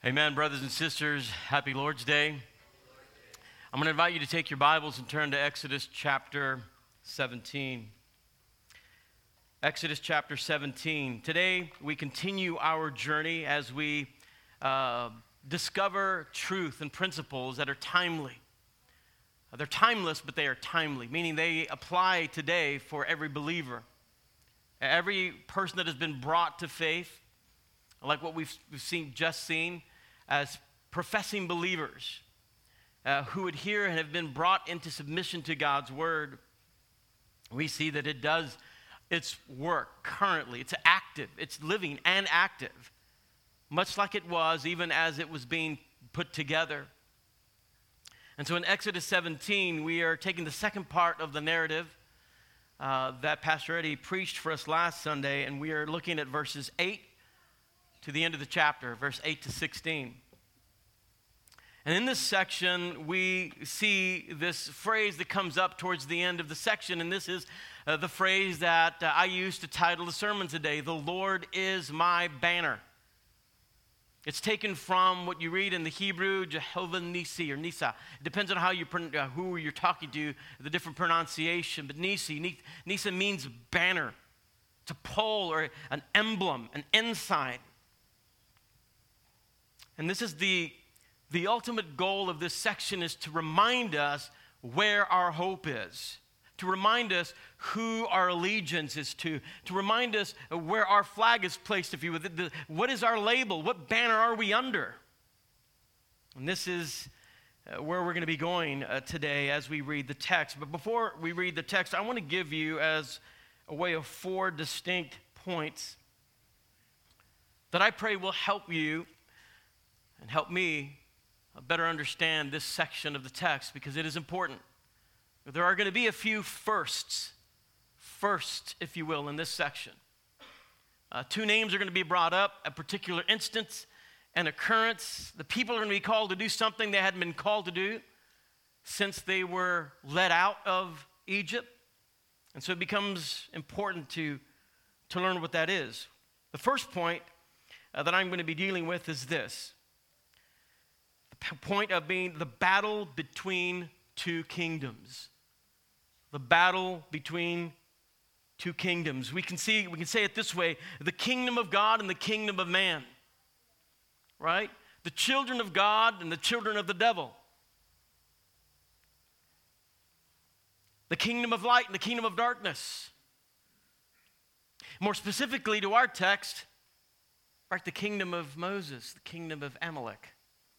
Amen, brothers and sisters. Happy Lord's Day. I'm going to invite you to take your Bibles and turn to Exodus chapter 17. Exodus chapter 17. Today, we continue our journey as we discover truth and principles that are timely. They're timeless, but they are timely, meaning they apply today for every believer. Every person that has been brought to faith, like what we've just seen, as professing believers who adhere and have been brought into submission to God's word, we see that it does its work currently. It's active, it's living and active, much like it was even as it was being put together. And so in Exodus 17, we are taking the second part of the narrative that Pastor Eddie preached for us last Sunday, and we are looking at verses 8 to the end of the chapter, verse 8 to 16. And in this section, we see this phrase that comes up towards the end of the section, and this is the phrase that I used to title the sermon today, "The Lord is my banner." It's taken from what you read in the Hebrew, Jehovah Nisi or Nisa. It depends on how you who you're talking to, the different pronunciation. But Nisa means banner. It's a pole or an emblem, an ensign. And this is the ultimate goal of this section, is to remind us where our hope is, to remind us who our allegiance is to remind us where our flag is placed, if you will. What is our label? What banner are we under? And this is where we're going to be going today as we read the text. But before we read the text, I want to give you, as a way of 4 distinct points that I pray will help you and help me better understand this section of the text, because it is important. There are going to be a few first, if you will, in this section. 2 names are going to be brought up, a particular instance, an occurrence. The people are going to be called to do something they hadn't been called to do since they were led out of Egypt. And so it becomes important to learn what that is. The first point that I'm going to be dealing with is this. The point of being the battle between 2 kingdoms. The battle between 2 kingdoms. We can say it this way: the kingdom of God and the kingdom of man. Right? The children of God and the children of the devil. The kingdom of light and the kingdom of darkness. More specifically to our text, right, the kingdom of Moses, the kingdom of Amalek.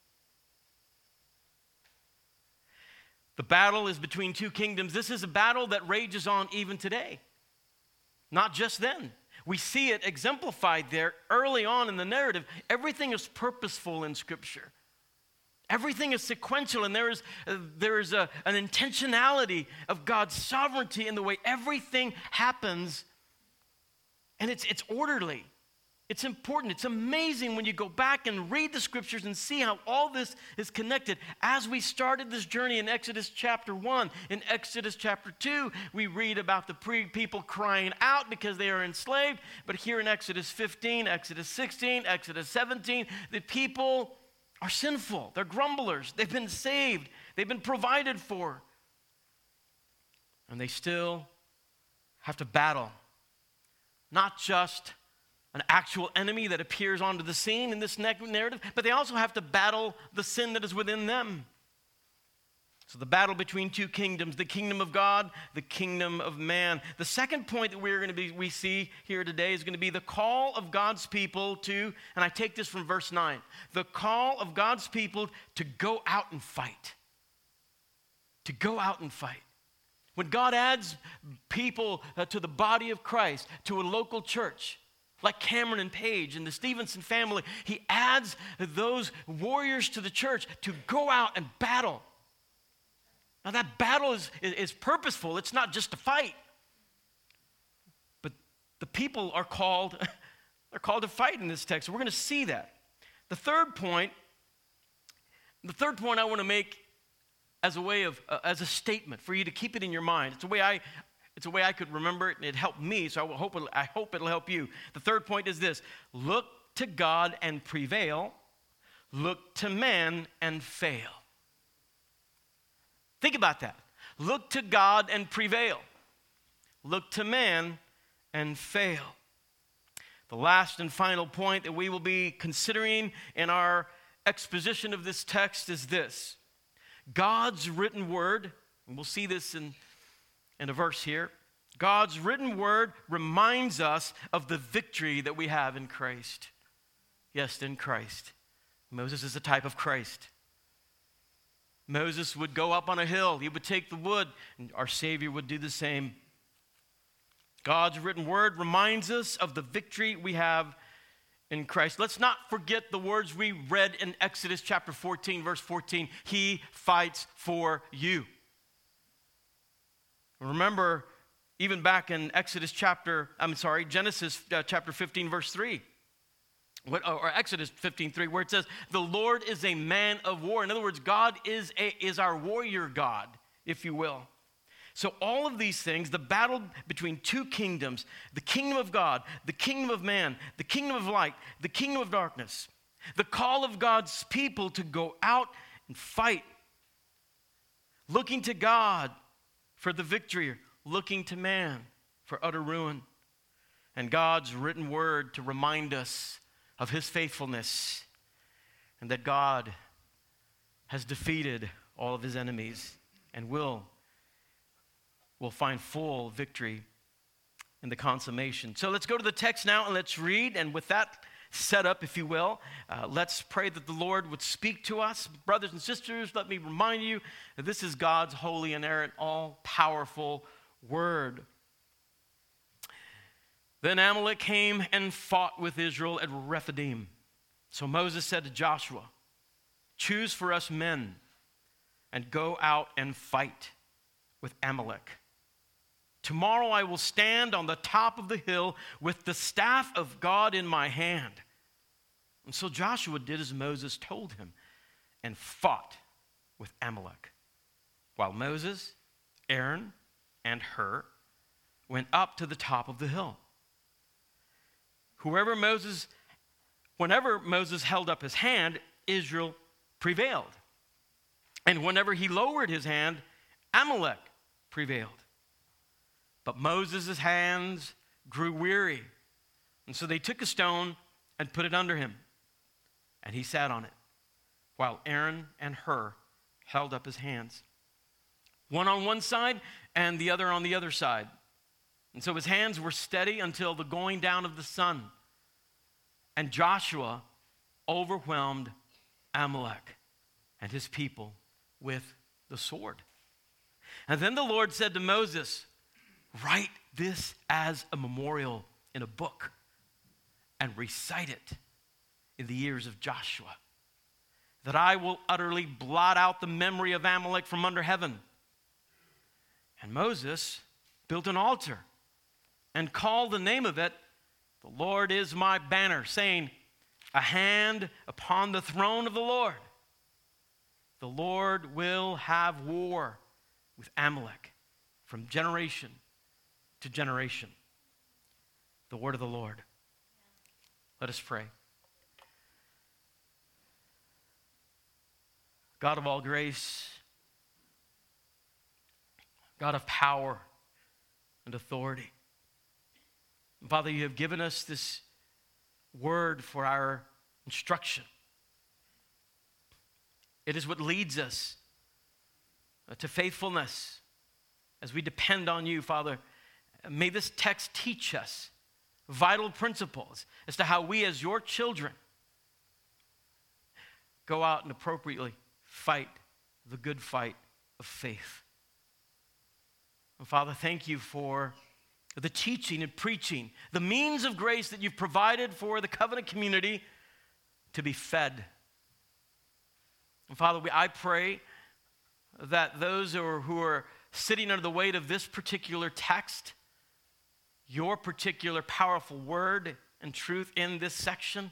The battle is between 2 kingdoms. This is a battle that rages on even today. Not just then. We see it exemplified there early on in the narrative. Everything is purposeful in Scripture. Everything is sequential, and there is an intentionality of God's sovereignty in the way everything happens, and it's orderly. It's important. It's amazing when you go back and read the Scriptures and see how all this is connected. As we started this journey in Exodus chapter 1, in Exodus chapter 2, we read about the people crying out because they are enslaved. But here in Exodus 15, Exodus 16, Exodus 17, the people are sinful. They're grumblers. They've been saved. They've been provided for. And they still have to battle. Not just an actual enemy that appears onto the scene in this narrative, but they also have to battle the sin that is within them. So the battle between 2 kingdoms, the kingdom of God, the kingdom of man. The second point that we see here today is going to be the call of God's people to, and I take this from verse 9, the call of God's people to go out and fight. To go out and fight. When God adds people to the body of Christ, to a local church, like Cameron and Paige and the Stevenson family, he adds those warriors to the church to go out and battle. Now that battle is purposeful. It's not just to fight. But the people are called, they're called to fight in this text. We're going to see that. The third point I want to make as a way of, as a statement for you to keep it in your mind. It's a way I could remember it, and it helped me, so I hope it'll help you. The third point is this: look to God and prevail, look to man and fail. Think about that. Look to God and prevail. Look to man and fail. The last and final point that we will be considering in our exposition of this text is this. God's written word, and we'll see this in a verse here. God's written word reminds us of the victory that we have in Christ. Yes, in Christ. Moses is a type of Christ. Moses would go up on a hill. He would take the wood, and our Savior would do the same. God's written word reminds us of the victory we have in Christ. Let's not forget the words we read in Exodus chapter 14, verse 14. He fights for you. Remember, even back in Genesis chapter 15, verse 3. Or Exodus 15:3, where it says, the Lord is a man of war. In other words, God is our warrior God, if you will. So all of these things, the battle between two kingdoms, the kingdom of God, the kingdom of man, the kingdom of light, the kingdom of darkness, the call of God's people to go out and fight, looking to God for the victory, looking to man for utter ruin, and God's written word to remind us of his faithfulness and that God has defeated all of his enemies and will find full victory in the consummation. So let's go to the text now and let's read. And with that set up, if you will, let's pray that the Lord would speak to us. Brothers and sisters, let me remind you that this is God's holy, inerrant, all-powerful word. Then Amalek came and fought with Israel at Rephidim. So Moses said to Joshua, choose for us men and go out and fight with Amalek. Tomorrow I will stand on the top of the hill with the staff of God in my hand. And so Joshua did as Moses told him and fought with Amalek, while Moses, Aaron, and Hur went up to the top of the hill. Whenever Moses held up his hand, Israel prevailed. And whenever he lowered his hand, Amalek prevailed. But Moses' hands grew weary. And so they took a stone and put it under him. And he sat on it, while Aaron and Hur held up his hands, one on one side and the other on the other side. And so his hands were steady until the going down of the sun. And Joshua overwhelmed Amalek and his people with the sword. And then the Lord said to Moses, write this as a memorial in a book and recite it in the ears of Joshua, that I will utterly blot out the memory of Amalek from under heaven. And Moses built an altar and called the name of it, the Lord is my banner, saying, a hand upon the throne of the Lord. The Lord will have war with Amalek from generation to generation. The word of the Lord. Let us pray. God of all grace, God of power and authority. Father, you have given us this word for our instruction. It is what leads us to faithfulness as we depend on you, Father. May this text teach us vital principles as to how we as your children go out and appropriately fight the good fight of faith. And Father, thank you for the teaching and preaching, the means of grace that you've provided for the covenant community to be fed. And Father, I pray that those who are sitting under the weight of this particular text, your particular powerful word and truth in this section,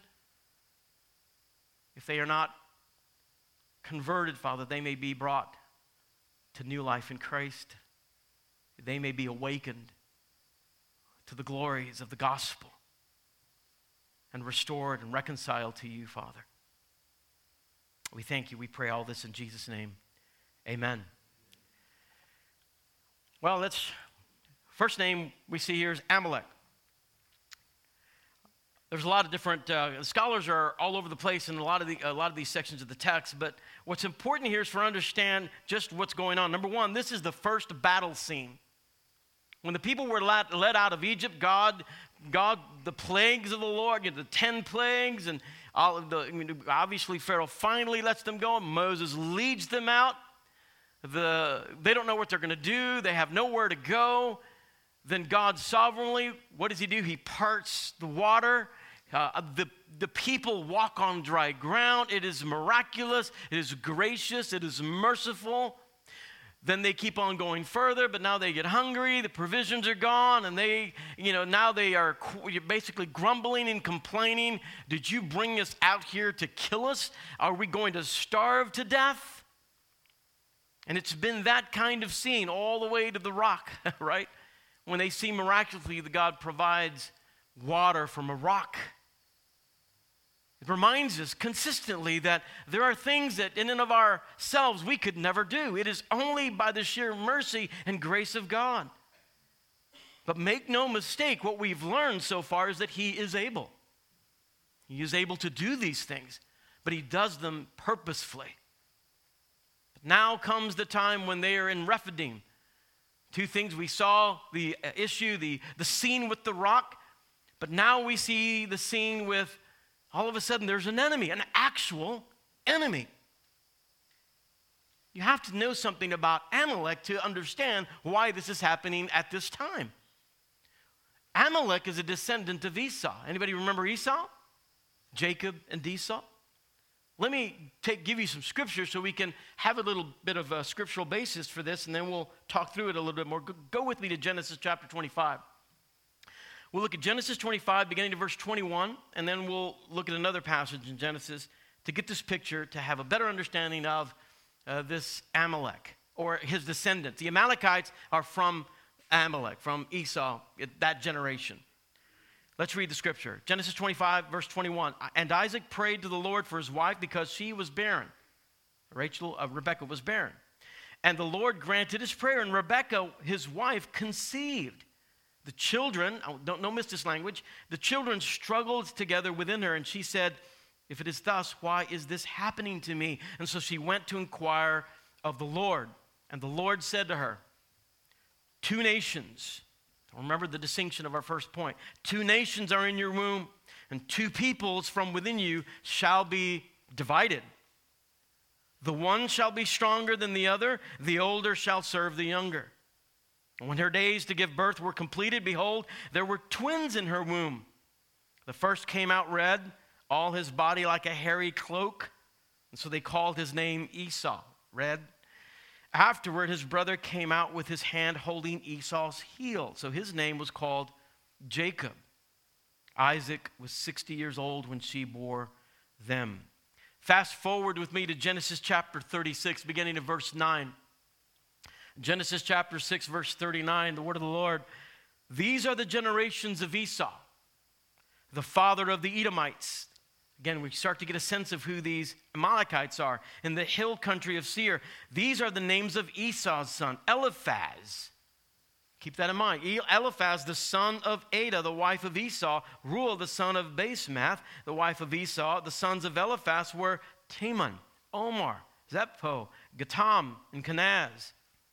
if they are not converted, Father, they may be brought to new life in Christ. They may be awakened to the glories of the gospel and restored and reconciled to you, Father. We thank you. We pray all this in Jesus' name. Amen. Well, first name we see here is Amalek. There's a lot of different, scholars are all over the place in a lot of these sections of the text, but what's important here is for understand just what's going on. Number one, this is the first battle scene. When the people were led out of Egypt, God, the plagues of the Lord, the 10 plagues, and obviously Pharaoh finally lets them go. Moses leads them out. They don't know what they're going to do. They have nowhere to go. Then God sovereignly, what does he do? He parts the water. The people walk on dry ground. It is miraculous. It is gracious. It is merciful. Then they keep on going further, but now they get hungry. The provisions are gone, and now they are basically grumbling and complaining. Did you bring us out here to kill us? Are we going to starve to death? And it's been that kind of scene all the way to the rock, right? When they see miraculously that God provides water from a rock. It reminds us consistently that there are things that in and of ourselves we could never do. It is only by the sheer mercy and grace of God. But make no mistake, what we've learned so far is that he is able. He is able to do these things, but he does them purposefully. Now comes the time when they are in Rephidim. Two things we saw, the issue, the scene with the rock, but now we see the scene with, all of a sudden there's an enemy, an actual enemy. You have to know something about Amalek to understand why this is happening at this time. Amalek is a descendant of Esau. Anybody remember Esau? Jacob and Esau? Let me give you some scripture so we can have a little bit of a scriptural basis for this, and then we'll talk through it a little bit more. Go with me to Genesis chapter 25. We'll look at Genesis 25, beginning to verse 21, and then we'll look at another passage in Genesis to get this picture, to have a better understanding of this Amalek, or his descendants. The Amalekites are from Amalek, from Esau, that generation. Let's read the scripture. Genesis 25, verse 21. And Isaac prayed to the Lord for his wife because she was barren. Rebekah was barren. And the Lord granted his prayer, and Rebekah, his wife, conceived. The children, don't miss this language, the children struggled together within her, and she said, if it is thus, why is this happening to me? And so she went to inquire of the Lord. And the Lord said to her, 2 nations, remember the distinction of our first point, 2 nations are in your womb, and 2 peoples from within you shall be divided. The one shall be stronger than the other, the older shall serve the younger. When her days to give birth were completed, behold, there were twins in her womb. The first came out red, all his body like a hairy cloak, and so they called his name Esau, red. Afterward, his brother came out with his hand holding Esau's heel, so his name was called Jacob. Isaac was 60 years old when she bore them. Fast forward with me to Genesis chapter 36, beginning of verse 9. Genesis chapter 6, verse 39, the word of the Lord. These are the generations of Esau, the father of the Edomites. Again, we start to get a sense of who these Amalekites are. In the hill country of Seir, these are the names of Esau's son, Eliphaz. Keep that in mind. Eliphaz, the son of Adah, the wife of Esau. Ruel, the son of Basemath, the wife of Esau. The sons of Eliphaz were Teman, Omar, Zepho, Gatam, and Kenaz.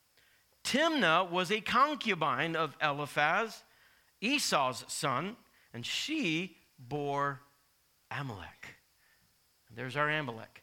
Timnah was a concubine of Eliphaz, Esau's son, and she bore Amalek. And there's our Amalek.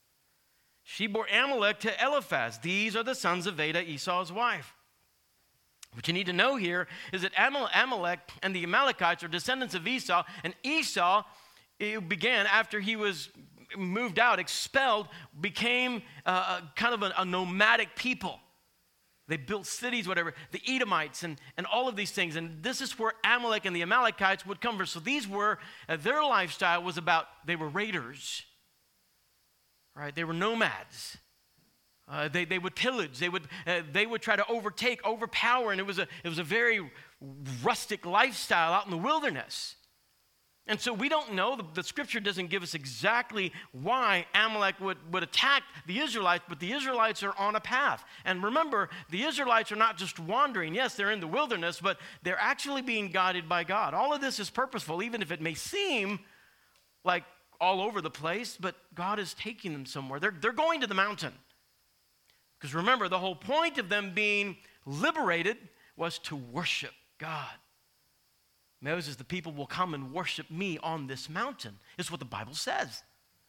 She bore Amalek to Eliphaz. These are the sons of Adah, Esau's wife. What you need to know here is that Amalek and the Amalekites are descendants of Esau, and Esau began after he was moved out, expelled, became kind of a nomadic people. They built cities, whatever, the Edomites and all of these things. And this is where Amalek and the Amalekites would come from. So these were, their lifestyle was about, they were raiders, right? They were nomads. They would pillage. They would try to overtake, overpower. And it was a very rustic lifestyle out in the wilderness. And so we don't know, the scripture doesn't give us exactly why Amalek would attack the Israelites, but the Israelites are on a path. And remember, the Israelites are not just wandering. Yes, they're in the wilderness, but they're actually being guided by God. All of this is purposeful, even if it may seem like all over the place, but God is taking them somewhere. They're going to the mountain. Because remember, the whole point of them being liberated was to worship God. Moses, the people will come and worship me on this mountain, is what the Bible says.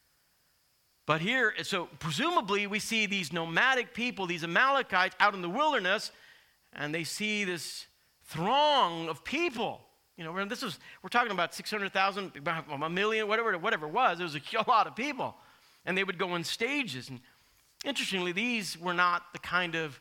But here, so presumably we see these nomadic people, these Amalekites out in the wilderness, and they see this throng of people. You know, we're talking about 600,000, a million, whatever it was. It was a lot of people. And they would go in stages. And interestingly, these were not the kind of,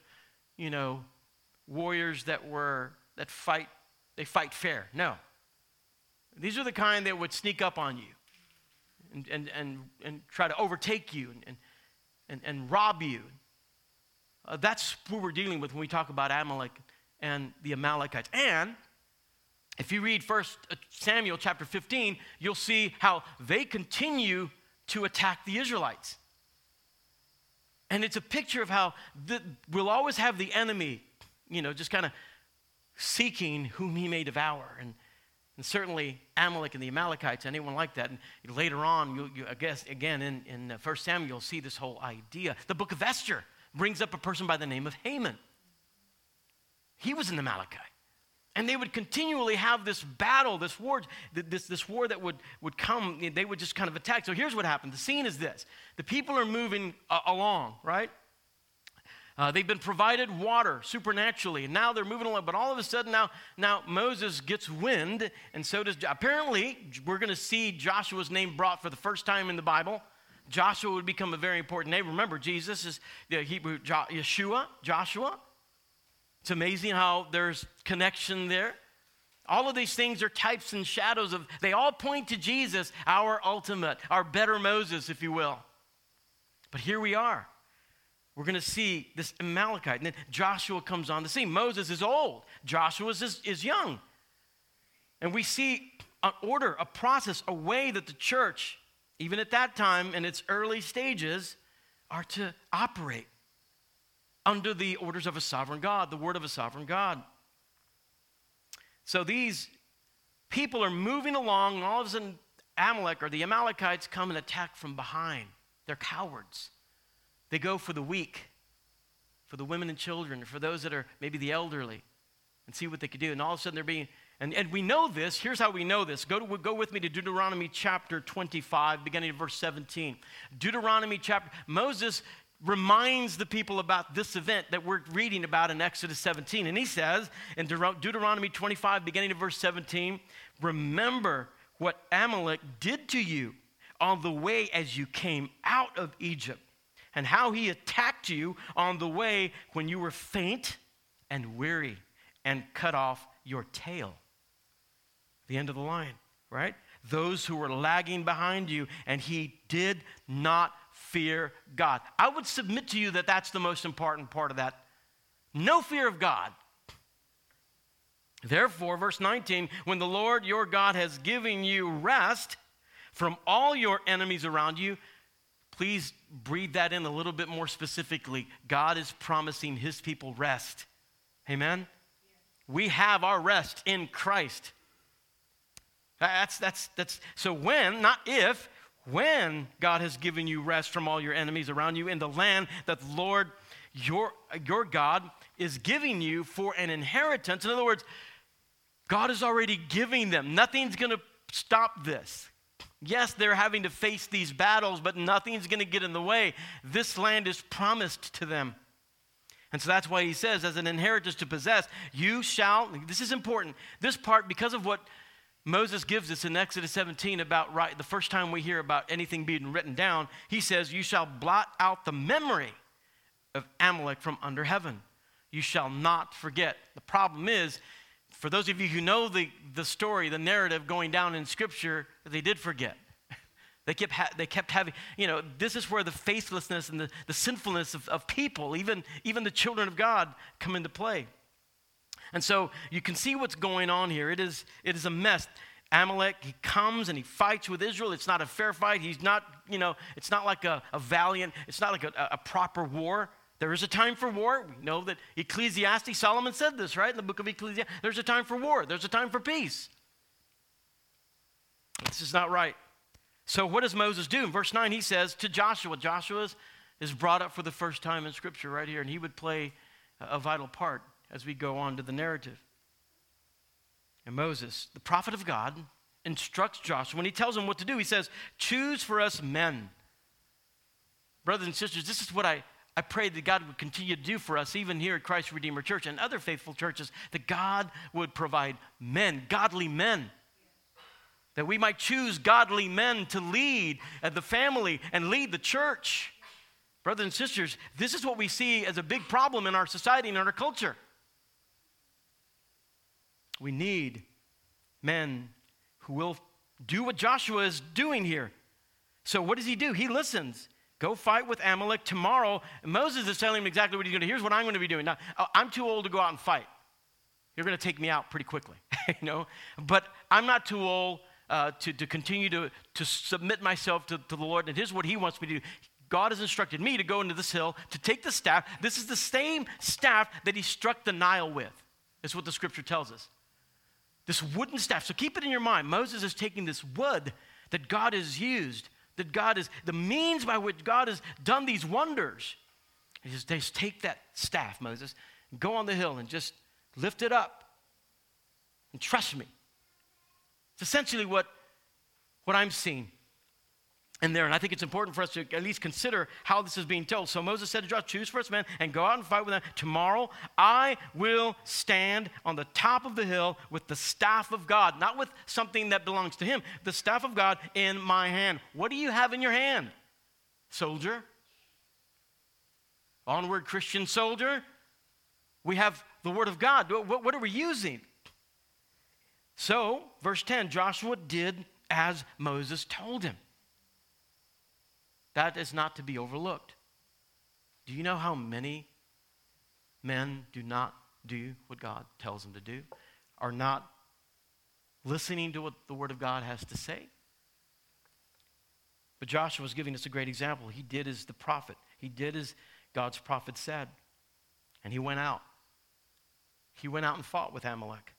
warriors that fight fair. No. These are the kind that would sneak up on you and try to overtake you and rob you. That's who we're dealing with when we talk about Amalek and the Amalekites. And if you read 1 Samuel chapter 15, you'll see how they continue to attack the Israelites. And it's a picture of how we'll always have the enemy, just kind of seeking whom he may devour. And certainly Amalek and the Amalekites, anyone like that. And later on, I guess, again, in 1 Samuel, you'll see this whole idea. The book of Esther brings up a person by the name of Haman. He was an Amalekite. And they would continually have this battle, this war that would come. They would just kind of attack. So here's what happened. The scene is this. The people are moving along, right? They've been provided water supernaturally, and now they're moving along. But all of a sudden now Moses gets wind, and so does, apparently, we're going to see Joshua's name brought for the first time in the Bible. Joshua would become a very important name. Remember, Jesus is the Hebrew Yeshua, Joshua. It's amazing how there's connection there. All of these things are types and shadows of, they all point to Jesus, our ultimate, our better Moses, if you will. But here we are. We're going to see this Amalekite. And then Joshua comes on the scene. Moses is old. Joshua is young. And we see an order, a process, a way that the church, even at that time in its early stages, are to operate under the orders of a sovereign God, the word of a sovereign God. So these people are moving along, and all of a sudden Amalek, or the Amalekites, come and attack from behind. They're cowards. They go for the weak, for the women and children, for those that are maybe the elderly, and see what they could do. And all of a sudden they're being, and we know this. Here's how we know this. Go with me to Deuteronomy chapter 25, beginning of verse 17. Deuteronomy chapter, Moses reminds the people about this event that we're reading about in Exodus 17. And he says in Deuteronomy 25, beginning of verse 17, remember what Amalek did to you on the way as you came out of Egypt, and how he attacked you on the way when you were faint and weary and cut off your tail. The end of the line, right? Those who were lagging behind you, and he did not fear God. I would submit to you that that's the most important part of that. No fear of God. Therefore, verse 19, when the Lord your God has given you rest from all your enemies around you, please breathe that in a little bit more specifically. God is promising his people rest. Amen? We have our rest in Christ. That's so when, not if, when God has given you rest from all your enemies around you in the land that the Lord, your God, is giving you for an inheritance. In other words, God is already giving them. Nothing's going to stop this. Yes, they're having to face these battles, but nothing's going to get in the way. This land is promised to them. And so that's why he says, as an inheritance to possess, you shall, this is important, this part, because of what Moses gives us in Exodus 17 about the first time we hear about anything being written down, he says, you shall blot out the memory of Amalek from under heaven. You shall not forget. The problem is, for those of you who know the story, the narrative going down in Scripture, they did forget. They kept having, this is where the faithlessness and the sinfulness of people, even the children of God, come into play. And so you can see what's going on here. It is a mess. Amalek, he comes and he fights with Israel. It's not a fair fight. He's not, it's not like a valiant, it's not like a proper war. There is a time for war. We know that Ecclesiastes, Solomon said this, right? In the book of Ecclesiastes, there's a time for war. There's a time for peace. This is not right. So what does Moses do? In verse 9, he says to Joshua, Joshua is brought up for the first time in Scripture right here, and he would play a vital part as we go on to the narrative. And Moses, the prophet of God, instructs Joshua. When he tells him what to do, he says, choose for us men. Brothers and sisters, this is what I pray that God would continue to do for us, even here at Christ Redeemer Church and other faithful churches, that God would provide men, godly men, that we might choose godly men to lead the family and lead the church. Brothers and sisters, this is what we see as a big problem in our society and in our culture. We need men who will do what Joshua is doing here. So what does he do? He listens. Go fight with Amalek tomorrow. And Moses is telling him exactly what he's going to do. Here's what I'm going to be doing. Now, I'm too old to go out and fight. You're going to take me out pretty quickly, But I'm not too old to continue to submit myself to the Lord. And here's what he wants me to do. God has instructed me to go into this hill, to take the staff. This is the same staff that he struck the Nile with. That's what the Scripture tells us. This wooden staff. So keep it in your mind. Moses is taking this wood that God has used, that God is, the means by which God has done these wonders. He says, just take that staff, Moses, and go on the hill and just lift it up. And trust me. It's essentially what I'm seeing in there. And I think it's important for us to at least consider how this is being told. So Moses said to Joshua, choose for us men and go out and fight with them. Tomorrow I will stand on the top of the hill with the staff of God, not with something that belongs to him, the staff of God in my hand. What do you have in your hand, soldier? Onward, Christian soldier. We have the word of God. What are we using? So, verse 10, Joshua did as Moses told him. That is not to be overlooked. Do you know how many men do not do what God tells them to do? Are not listening to what the Word of God has to say? But Joshua was giving us a great example. He did as the prophet. He did as God's prophet said. And he went out. He went out and fought with Amalek.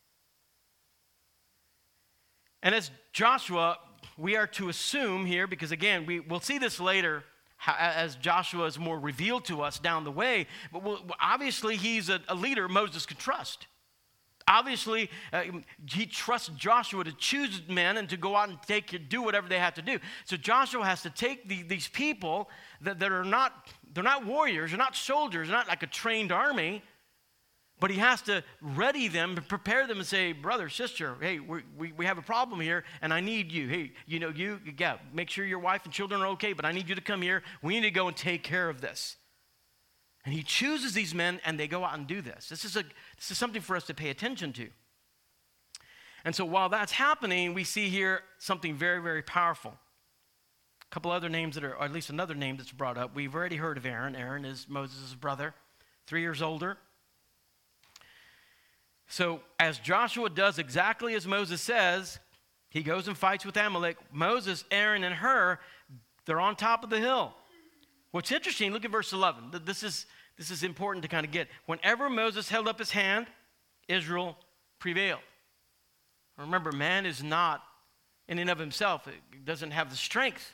And as Joshua, we are to assume here, because again, we'll see this later as Joshua is more revealed to us down the way, but obviously he's a leader Moses could trust. Obviously, he trusts Joshua to choose men and to go out and do whatever they have to do. So Joshua has to take these people that are not, they're not warriors, they're not soldiers, they're not like a trained army, but he has to ready them and prepare them and say, brother, sister, hey, we have a problem here, and I need you. Hey, make sure your wife and children are okay, but I need you to come here. We need to go and take care of this. And he chooses these men, and they go out and do this. This is something for us to pay attention to. And so while that's happening, we see here something very, very powerful. A couple other names or at least another name that's brought up. We've already heard of Aaron. Aaron is Moses' brother, 3 years older. So as Joshua does exactly as Moses says, he goes and fights with Amalek. Moses, Aaron, and Hur, they're on top of the hill. What's interesting, look at verse 11. This is important to kind of get. Whenever Moses held up his hand, Israel prevailed. Remember, man is not in and of himself. It doesn't have the strength.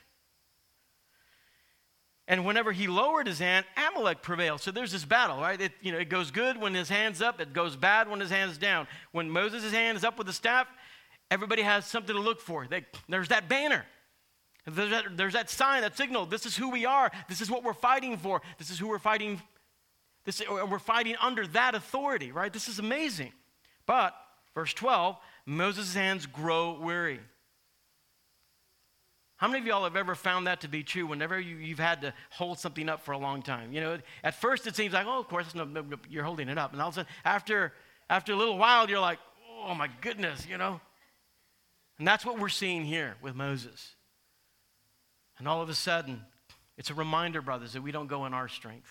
And whenever he lowered his hand, Amalek prevailed. So there's this battle, right? It goes good when his hand's up. It goes bad when his hand's down. When Moses' hand is up with the staff, everybody has something to look for. There's that banner. There's that sign, that signal. This is who we are. This is what we're fighting for. This is who we're fighting. We're fighting under that authority, right? This is amazing. But, verse 12, Moses' hands grow weary. How many of y'all have ever found that to be true whenever you've had to hold something up for a long time? At first it seems like, oh, of course, no, you're holding it up. And all of a sudden, after a little while, you're like, oh, my goodness, And that's what we're seeing here with Moses. And all of a sudden, it's a reminder, brothers, that we don't go in our strength.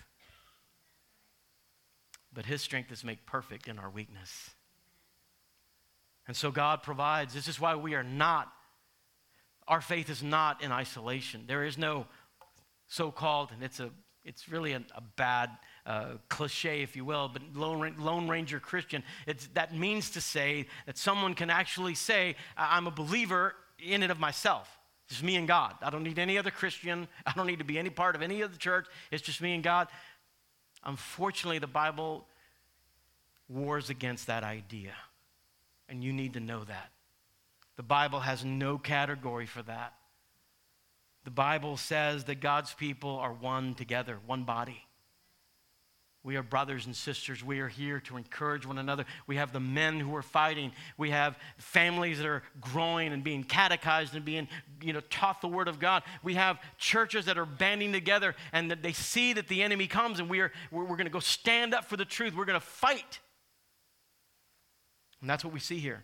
But his strength is made perfect in our weakness. And so God provides. This is why our faith is not in isolation. There is no so-called, and it's really a bad cliche, if you will, but Lone Ranger Christian. That means to say that someone can actually say, I'm a believer in and of myself. It's just me and God. I don't need any other Christian. I don't need to be any part of any other church. It's just me and God. Unfortunately, the Bible wars against that idea, and you need to know that. The Bible has no category for that. The Bible says that God's people are one together, one body. We are brothers and sisters. We are here to encourage one another. We have the men who are fighting. We have families that are growing and being catechized and being, taught the Word of God. We have churches that are banding together and that they see that the enemy comes, and we're going to go stand up for the truth. We're going to fight. And that's what we see here.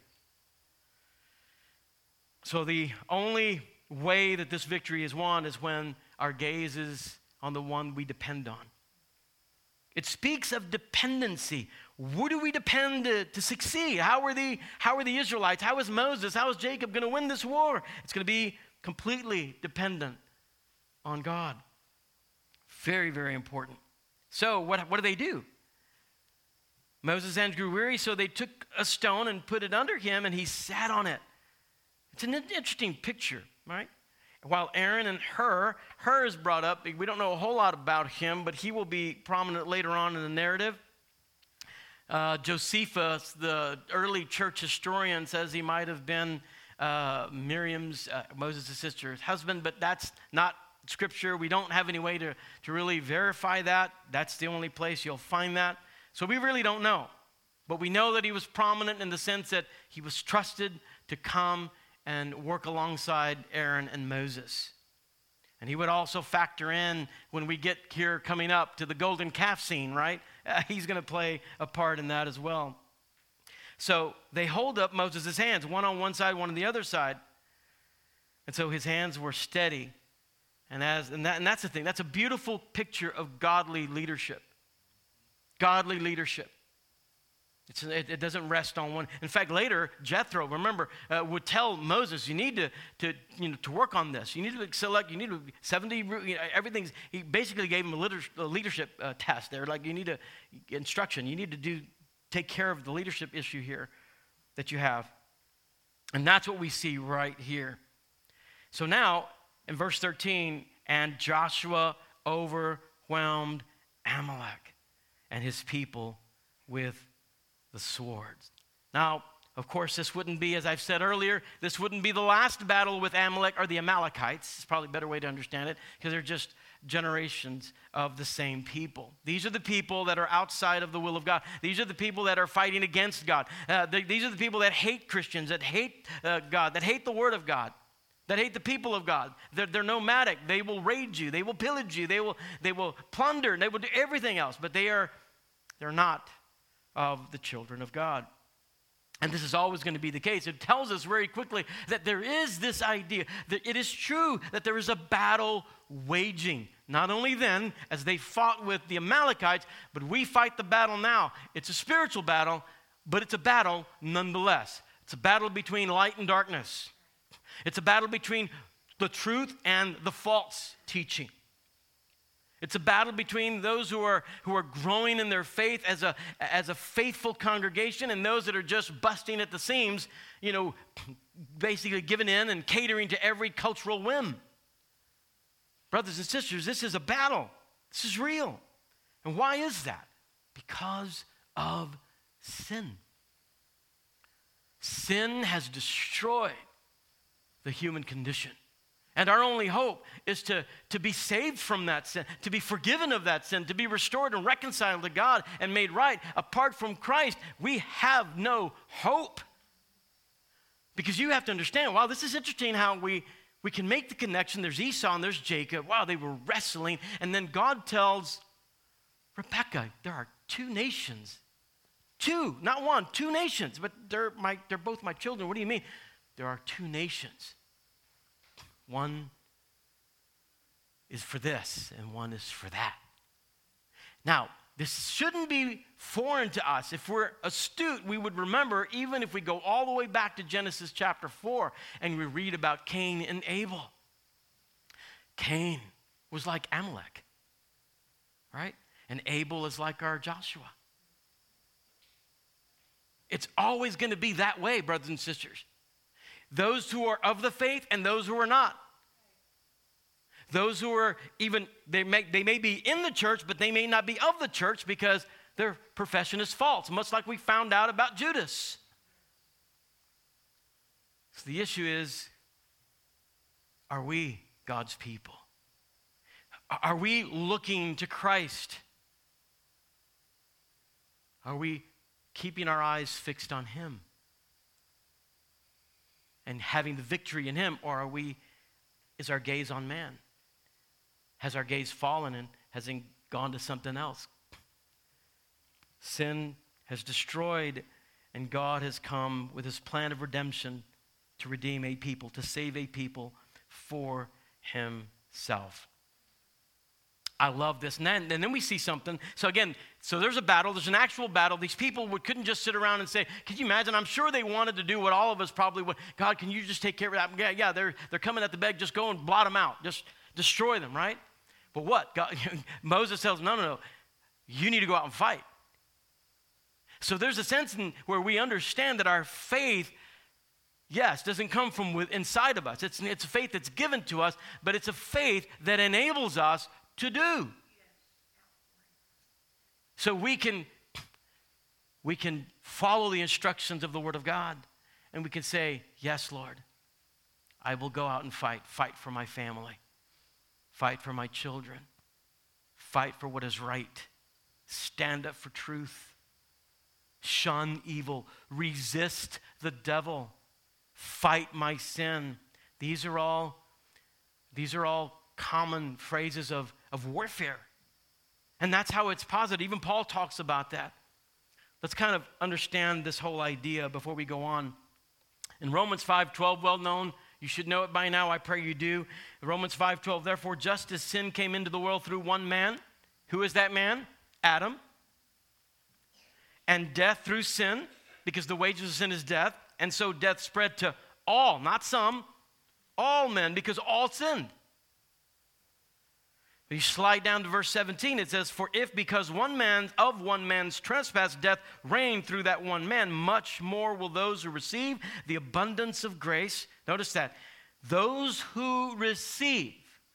So the only way that this victory is won is when our gaze is on the one we depend on. It speaks of dependency. What do we depend to succeed? How are the Israelites? How is Moses? How is Jacob going to win this war? It's going to be completely dependent on God. Very, very important. So what do they do? Moses' hands grew weary, so they took a stone and put it under him, and he sat on it. It's an interesting picture, right? While Aaron and Hur is brought up, we don't know a whole lot about him, but he will be prominent later on in the narrative. Josephus, the early church historian, says he might have been Miriam's, Moses' sister's husband, but that's not Scripture. We don't have any way to really verify that. That's the only place you'll find that. So we really don't know. But we know that he was prominent in the sense that he was trusted to come and work alongside Aaron and Moses. And he would also factor in, when we get here coming up to the golden calf scene, right? He's going to play a part in that as well. So they hold up Moses' hands, one on one side, one on the other side. And so his hands were steady. And that's the thing. That's a beautiful picture of godly leadership. Godly leadership. It doesn't rest on one. In fact, later, Jethro, remember, would tell Moses, you need to work on this. You need to select, 70, everything's, he basically gave him a leadership task there. Like, you need instruction. You need to take care of the leadership issue here that you have. And that's what we see right here. So now, in verse 13, and Joshua overwhelmed Amalek and his people with the swords. Now, of course, this wouldn't be, as I've said earlier, this wouldn't be the last battle with Amalek or the Amalekites. It's probably a better way to understand it, because they're just generations of the same people. These are the people that are outside of the will of God. These are the people that are fighting against God. These are the people that hate Christians, that hate God, that hate the Word of God, that hate the people of God. They're nomadic. They will raid you. They will pillage you. They will plunder. They will do everything else. But they're not of the children of God. And this is always going to be the case. It tells us very quickly that there is this idea that it is true that there is a battle waging. Not only then, as they fought with the Amalekites, but we fight the battle now. It's a spiritual battle, but it's a battle nonetheless. It's a battle between light and darkness. It's a battle between the truth and the false teaching. It's a battle between those who are growing in their faith as a faithful congregation, and those that are just busting at the seams, basically giving in and catering to every cultural whim. Brothers and sisters, this is a battle. This is real. And why is that? Because of sin. Sin has destroyed the human condition. And our only hope is to be saved from that sin, to be forgiven of that sin, to be restored and reconciled to God and made right. Apart from Christ, we have no hope. Because you have to understand, wow, this is interesting how we can make the connection. There's Esau and there's Jacob. Wow, they were wrestling. And then God tells Rebekah, there are two nations. Two, not one, two nations. But they're both my children. What do you mean? There are two nations. One is for this, and one is for that. Now, This shouldn't be foreign to us. If we're astute, we would remember, even if we go all the way back to Genesis chapter 4 and we read about Cain and Abel. Cain was like Amalek, right? And Abel is like our Joshua. It's always going to be that way, brothers and sisters. Those who are of the faith and those who are not. Those who are even, they may be in the church, but they may not be of the church because their profession is false, much like we found out about Judas. So the issue is, are we God's people? Are we looking to Christ? Are we keeping our eyes fixed on Him and having the victory in Him? Or is our gaze on man? Has our gaze fallen and has it gone to something else? Sin has destroyed, and God has come with His plan of redemption to redeem a people, to save a people for Himself. I love this. And then we see something. So again, there's a battle. There's an actual battle. These people couldn't just sit around and say, could you imagine? I'm sure they wanted to do what all of us probably would. God, can you just take care of that? Yeah, they're coming at the beg. Just go and blot them out. Just destroy them, right? But what? God, Moses tells them, no. You need to go out and fight. So there's a sense where we understand that our faith, yes, doesn't come from inside of us. It's a faith that's given to us, but it's a faith that enables us to do. So we can follow the instructions of the Word of God, and we can say, yes, Lord, I will go out and fight for my family, fight for my children, fight for what is right, stand up for truth, shun evil, resist the devil, fight my sin. These are all common phrases of warfare. And that's how it's posited. Even Paul talks about that. Let's kind of understand this whole idea before we go on. In Romans 5:12, well known, you should know it by now, I pray you do. Romans 5:12, therefore just as sin came into the world through one man, who is that man? Adam. And death through sin, because the wages of sin is death. And so death spread to all, not some, all men, because all sinned. You slide down to verse 17, it says, for if because one man's trespass death reigned through that one man, much more will those who receive the abundance of grace. Notice that. Those who receive.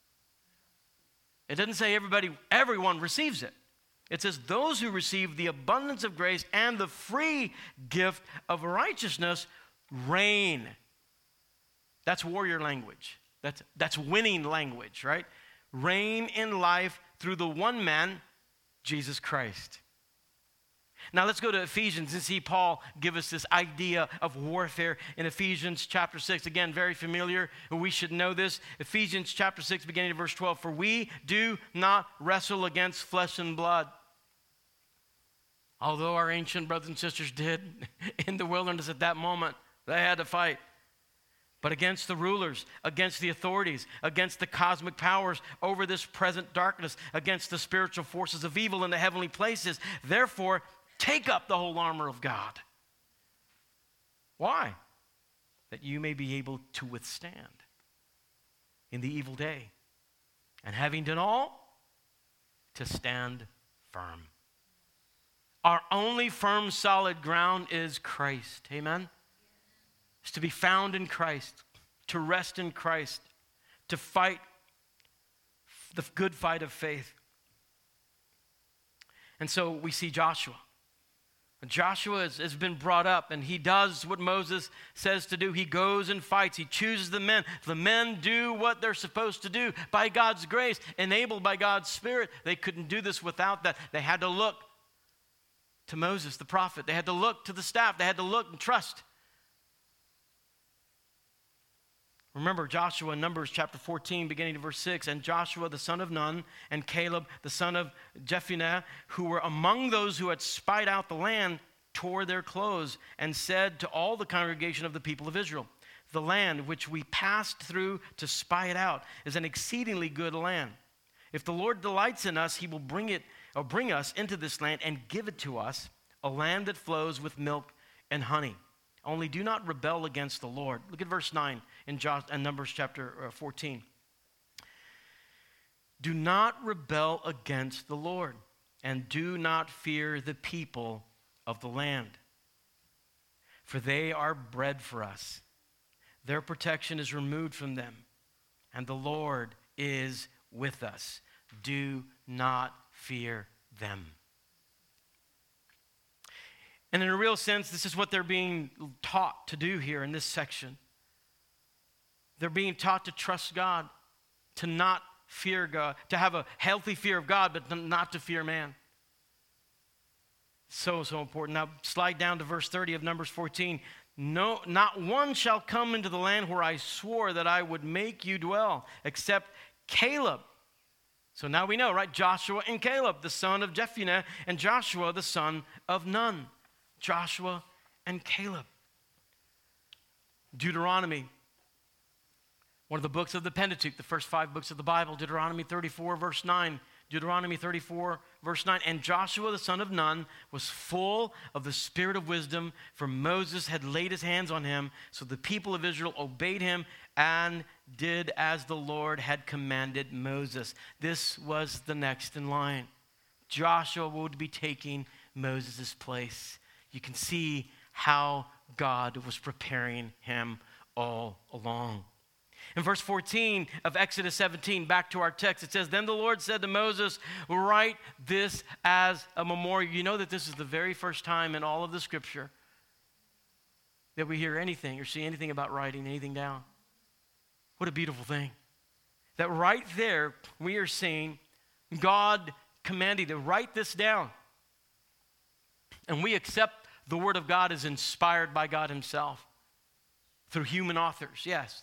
It doesn't say everyone receives it. It says those who receive the abundance of grace and the free gift of righteousness reign. That's warrior language. That's winning language, right? Reign in life through the one man, Jesus Christ. Now let's go to Ephesians and see Paul give us this idea of warfare in Ephesians chapter 6. Again, very familiar. We should know this. Ephesians chapter 6, beginning of verse 12. For we do not wrestle against flesh and blood. Although our ancient brothers and sisters did in the wilderness at that moment, they had to fight. But against the rulers, against the authorities, against the cosmic powers over this present darkness, against the spiritual forces of evil in the heavenly places. Therefore, take up the whole armor of God. Why? That you may be able to withstand in the evil day. And having done all, to stand firm. Our only firm, solid ground is Christ. Amen? Is to be found in Christ, to rest in Christ, to fight the good fight of faith. And so we see Joshua. Joshua has been brought up, and he does what Moses says to do. He goes and fights. He chooses the men. The men do what they're supposed to do by God's grace, enabled by God's Spirit. They couldn't do this without that. They had to look to Moses, the prophet. They had to look to the staff. They had to look and trust. Remember Joshua in Numbers chapter 14, beginning to verse 6, and Joshua the son of Nun and Caleb the son of Jephunneh, who were among those who had spied out the land, tore their clothes and said to all the congregation of the people of Israel, the land which we passed through to spy it out is an exceedingly good land. If the Lord delights in us, he will bring us into this land and give it to us, a land that flows with milk and honey. Only do not rebel against the Lord. Look at verse 9 in Numbers chapter 14. Do not rebel against the Lord, and do not fear the people of the land. For they are bread for us. Their protection is removed from them, and the Lord is with us. Do not fear them. And in a real sense, this is what they're being taught to do here in this section. They're being taught to trust God, to not fear God, to have a healthy fear of God, but not to fear man. So important. Now slide down to verse 30 of Numbers 14. No, not one shall come into the land where I swore that I would make you dwell, except Caleb. So now we know, right? Joshua and Caleb, the son of Jephunneh, and Joshua, the son of Nun. Joshua and Caleb. Deuteronomy, one of the books of the Pentateuch, the first 5 books of the Bible. Deuteronomy 34, verse 9. Deuteronomy 34, verse 9. And Joshua, the son of Nun, was full of the spirit of wisdom, for Moses had laid his hands on him. So the people of Israel obeyed him and did as the Lord had commanded Moses. This was the next in line. Joshua would be taking Moses' place. You can see how God was preparing him all along. In verse 14 of Exodus 17, back to our text, it says, Then the Lord said to Moses, write this as a memorial. You know that this is the very first time in all of the scripture that we hear anything or see anything about writing anything down. What a beautiful thing. That right there we are seeing God commanding to write this down. And we accept the Word of God as inspired by God himself through human authors, yes.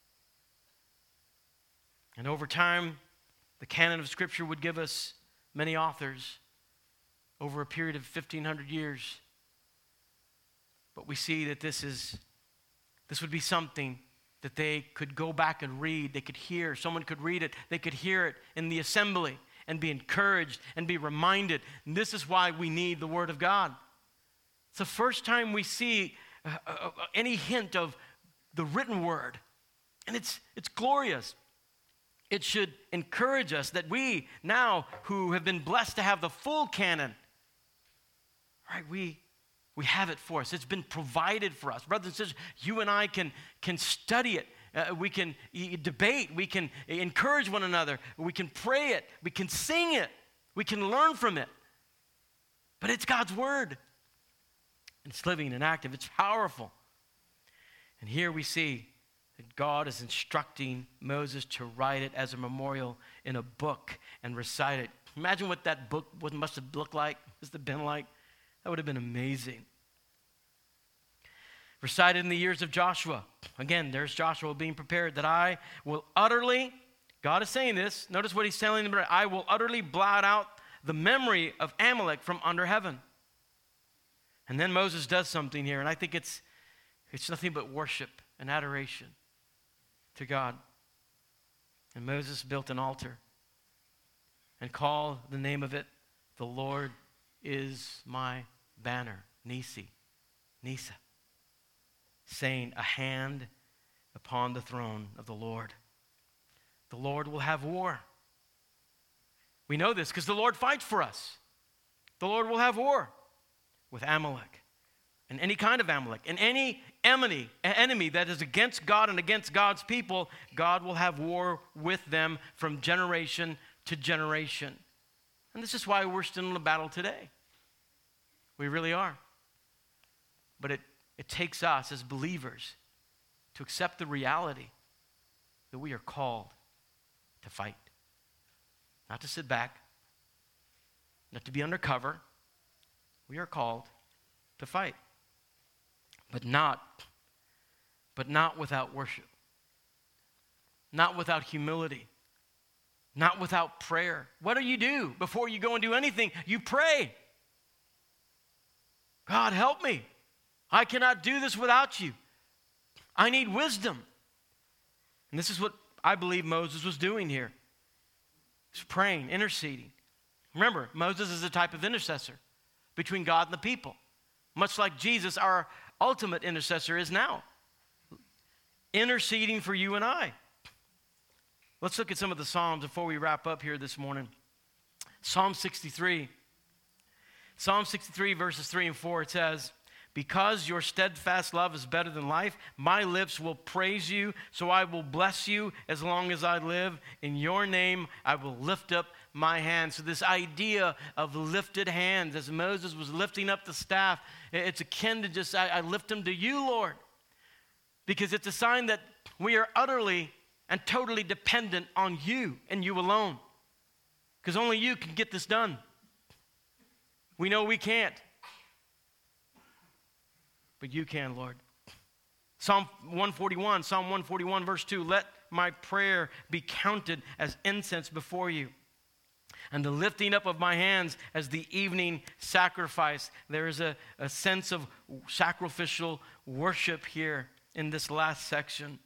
And over time, the canon of Scripture would give us many authors over a period of 1,500 years. But we see that this would be something that they could go back and read. They could hear. Someone could read it. They could hear it in the assembly and be encouraged and be reminded. And this is why we need the Word of God. It's the first time we see any hint of the written Word. And it's glorious. It should encourage us that we now who have been blessed to have the full canon, right, we have it for us. It's been provided for us. Brothers and sisters, you and I can study it. We can debate. We can encourage one another. We can pray it. We can sing it. We can learn from it. But it's God's Word. It's living and active. It's powerful. And here we see that God is instructing Moses to write it as a memorial in a book and recite it. Imagine what that book must have looked like, must have been like. That would have been amazing. Recited in the years of Joshua. Again, there's Joshua being prepared that I will utterly, God is saying this, notice what he's telling them, I will utterly blot out the memory of Amalek from under heaven. And then Moses does something here, and I think it's nothing but worship and adoration to God. And Moses built an altar and called the name of it, the Lord is my banner, Nisa, saying, a hand upon the throne of the Lord. The Lord will have war. We know this because the Lord fights for us. The Lord will have war with Amalek and any kind of Amalek and any enemy that is against God and against God's people. God will have war with them from generation to generation. And this is why we're still in a battle today. We really are. But it takes us as believers to accept the reality that we are called to fight. Not to sit back, not to be undercover. We are called to fight. But not without worship. Not without humility. Not without prayer. What do? Before you go and do anything, you pray. God, help me. I cannot do this without you. I need wisdom. And this is what I believe Moses was doing here. He's praying, interceding. Remember, Moses is a type of intercessor between God and the people, much like Jesus, our ultimate intercessor, is now, interceding for you and I. Let's look at some of the Psalms before we wrap up here this morning. Psalm 63. Psalm 63, verses 3 and 4, it says, because your steadfast love is better than life, my lips will praise you, so I will bless you as long as I live. In your name, I will lift up my hands. So this idea of lifted hands, as Moses was lifting up the staff, it's akin to just, I lift them to you, Lord. Because it's a sign that we are utterly and totally dependent on you and you alone. Because only you can get this done. We know we can't. But you can, Lord. Psalm 141, verse 2, let my prayer be counted as incense before you, and the lifting up of my hands as the evening sacrifice. There is a sense of sacrificial worship here in this last section.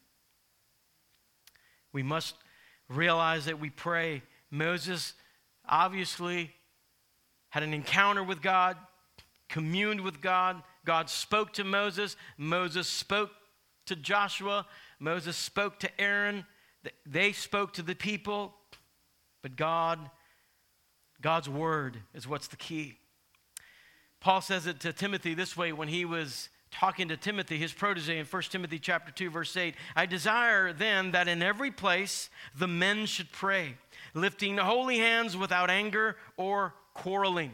We must realize that we pray. Moses obviously had an encounter with God, communed with God. God spoke to Moses. Moses spoke to Joshua. Moses spoke to Aaron. They spoke to the people. But God's word is what's the key. Paul says it to Timothy this way when he was talking to Timothy, his protege, in 1 Timothy chapter 2, verse 8. I desire then that in every place the men should pray, lifting holy hands without anger or quarreling.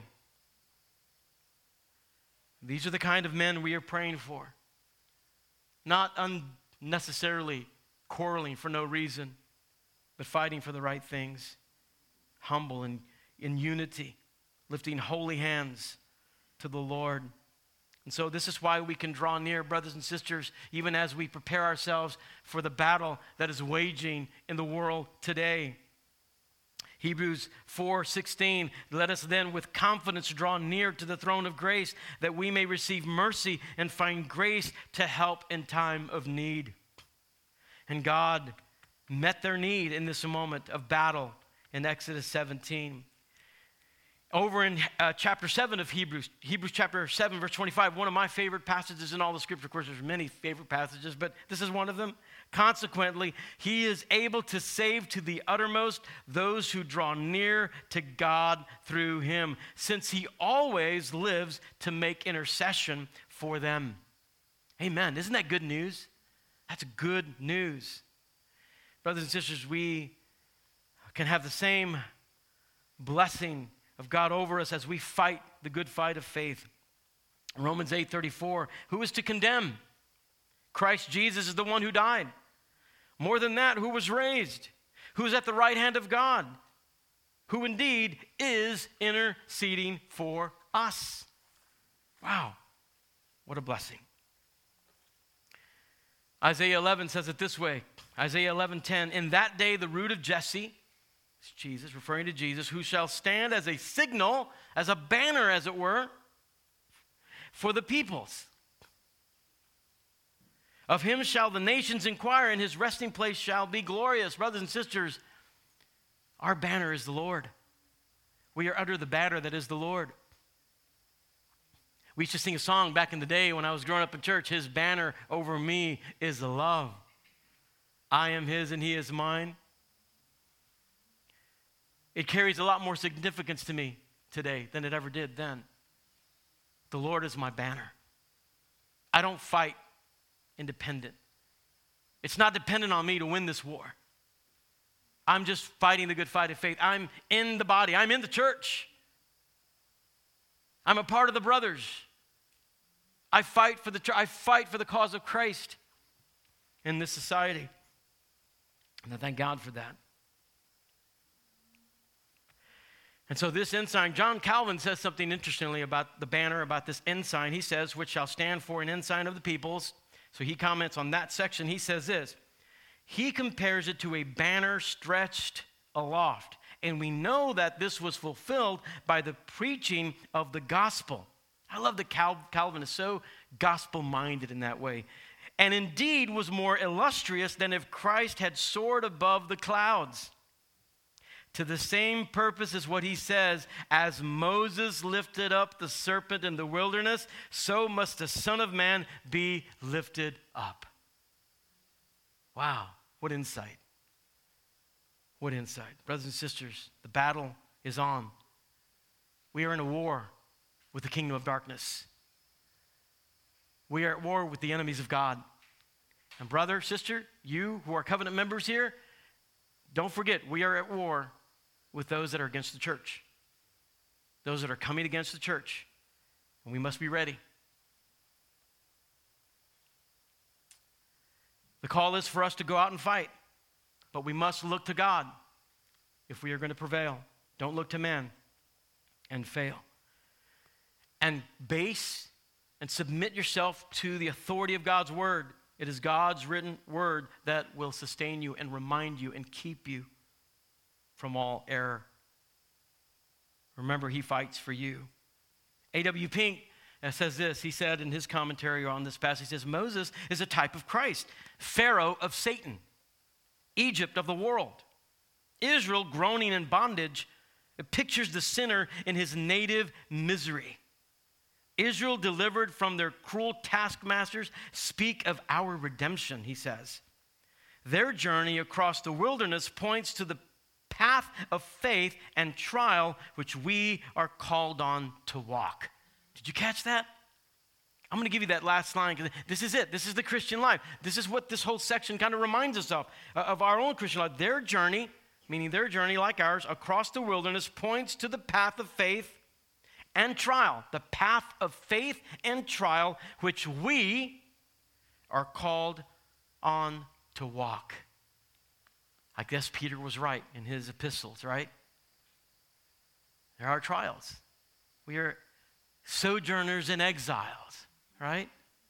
These are the kind of men we are praying for. Not unnecessarily quarreling for no reason, but fighting for the right things. Humble and in unity, lifting holy hands to the Lord. And so this is why we can draw near, brothers and sisters, even as we prepare ourselves for the battle that is waging in the world today. Hebrews 4:16, let us then with confidence draw near to the throne of grace, that we may receive mercy and find grace to help in time of need. And God met their need in this moment of battle in Exodus 17. Over in chapter 7 of Hebrews chapter 7, verse 25, one of my favorite passages in all the scripture. Of course, there's many favorite passages, but this is one of them. Consequently, he is able to save to the uttermost those who draw near to God through him, since he always lives to make intercession for them. Amen. Isn't that good news? That's good news. Brothers and sisters, we can have the same blessing of God over us as we fight the good fight of faith. Romans 8:34, who is to condemn? Christ Jesus is the one who died. More than that, who was raised, who is at the right hand of God, who indeed is interceding for us. Wow, what a blessing. Isaiah 11 says it this way. Isaiah 11:10, in that day the root of Jesse, it's Jesus, referring to Jesus, who shall stand as a signal, as a banner, as it were, for the peoples. Of him shall the nations inquire, and his resting place shall be glorious. Brothers and sisters, our banner is the Lord. We are under the banner that is the Lord. We used to sing a song back in the day when I was growing up in church, his banner over me is love. I am his and he is mine. It carries a lot more significance to me today than it ever did then. The Lord is my banner. I don't fight independent. It's not dependent on me to win this war. I'm just fighting the good fight of faith. I'm in the body. I'm in the church. I'm a part of the brothers. I fight for the church. I fight for the cause of Christ in this society. And I thank God for that. And so this ensign, John Calvin says something interestingly about the banner, about this ensign. He says, which shall stand for an ensign of the peoples. So he comments on that section. He says this, he compares it to a banner stretched aloft. And we know that this was fulfilled by the preaching of the gospel. I love that Calvin is so gospel-minded in that way. And indeed was more illustrious than if Christ had soared above the clouds. To the same purpose is what he says, as Moses lifted up the serpent in the wilderness, so must the Son of Man be lifted up. Wow, what insight. What insight. Brothers and sisters, the battle is on. We are in a war with the kingdom of darkness. We are at war with the enemies of God. And brother, sister, you who are covenant members here, don't forget, we are at war with those that are against the church. Those that are coming against the church. And we must be ready. The call is for us to go out and fight. But we must look to God if we are going to prevail. Don't look to man and fail. And base and submit yourself to the authority of God's word. It is God's written word that will sustain you and remind you and keep you from all error. Remember, he fights for you. A.W. Pink says this. He said in his commentary on this passage, he says, Moses is a type of Christ, Pharaoh of Satan, Egypt of the world. Israel groaning in bondage, it pictures the sinner in his native misery. Israel delivered from their cruel taskmasters speak of our redemption, he says. Their journey across the wilderness points to the path of faith and trial which we are called on to walk. Did you catch that? I'm going to give you that last line because this is it. This is the Christian life. This is what this whole section kind of reminds us of our own Christian life. Their journey, meaning their journey like ours, across the wilderness points to the path of faith and trial. The path of faith and trial which we are called on to walk. I guess Peter was right in his epistles, right? There are trials. We are sojourners and exiles, right?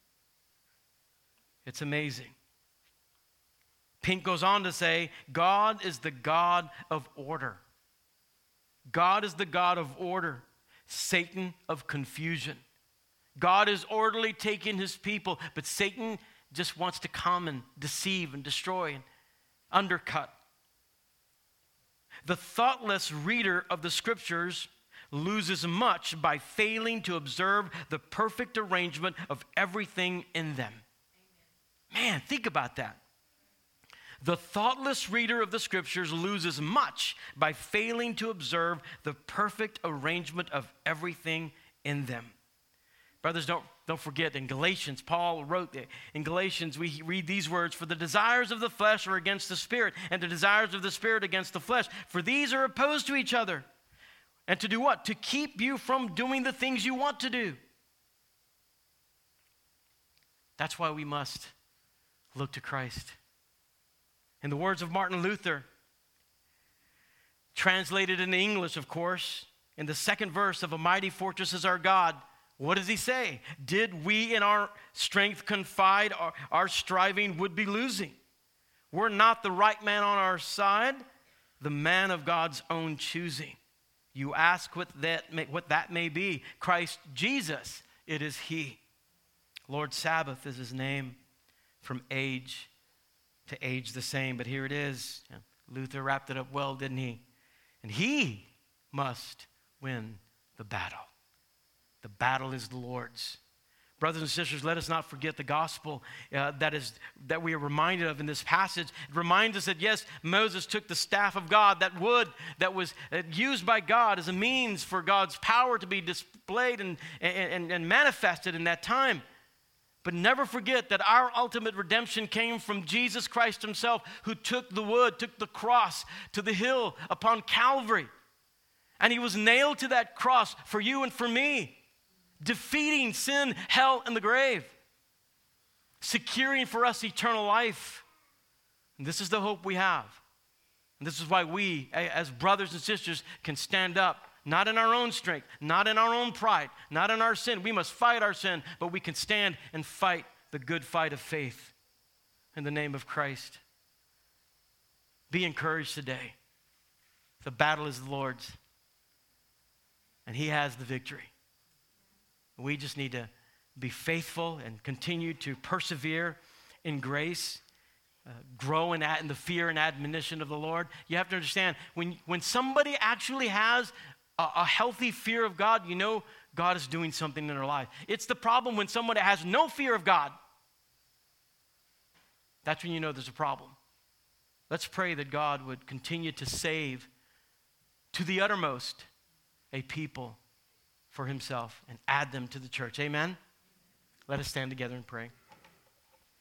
It's amazing. Pink goes on to say, God is the God of order. God is the God of order, Satan of confusion. God is orderly taking his people, but Satan just wants to come and deceive and destroy and undercut. The thoughtless reader of the scriptures loses much by failing to observe the perfect arrangement of everything in them. Man, think about that. The thoughtless reader of the scriptures loses much by failing to observe the perfect arrangement of everything in them. Brothers, don't forget, in Galatians, Paul wrote in Galatians, we read these words, for the desires of the flesh are against the spirit, and the desires of the spirit against the flesh. For these are opposed to each other. And to do what? To keep you from doing the things you want to do. That's why we must look to Christ. In the words of Martin Luther, translated into English, of course, in the second verse of A Mighty Fortress is Our God, what does he say? Did we in our strength confide, our striving would be losing. We're not the right man on our side, the man of God's own choosing. You ask what that may be. Christ Jesus, it is he. Lord Sabbath is his name, from age to age the same. But here it is. Luther wrapped it up well, didn't he? And he must win the battle. The battle is the Lord's. Brothers and sisters, let us not forget the gospel that we are reminded of in this passage. It reminds us that, yes, Moses took the staff of God, that wood that was used by God as a means for God's power to be displayed and manifested in that time. But never forget that our ultimate redemption came from Jesus Christ himself, who took the wood, took the cross to the hill upon Calvary. And he was nailed to that cross for you and for me, defeating sin, hell, and the grave, securing for us eternal life. And this is the hope we have. And this is why we, as brothers and sisters, can stand up, not in our own strength, not in our own pride, not in our sin. We must fight our sin, but we can stand and fight the good fight of faith in the name of Christ. Be encouraged today. The battle is the Lord's, and he has the victory. We just need to be faithful and continue to persevere in grace grow in the fear and admonition of the Lord. You have to understand, when somebody actually has a healthy fear of God, you know God is doing something in their life. It's the problem when somebody has no fear of God. That's when you know there's a problem. Let's pray that God would continue to save to the uttermost a people for himself and add them to the church. Amen? Let us stand together and pray.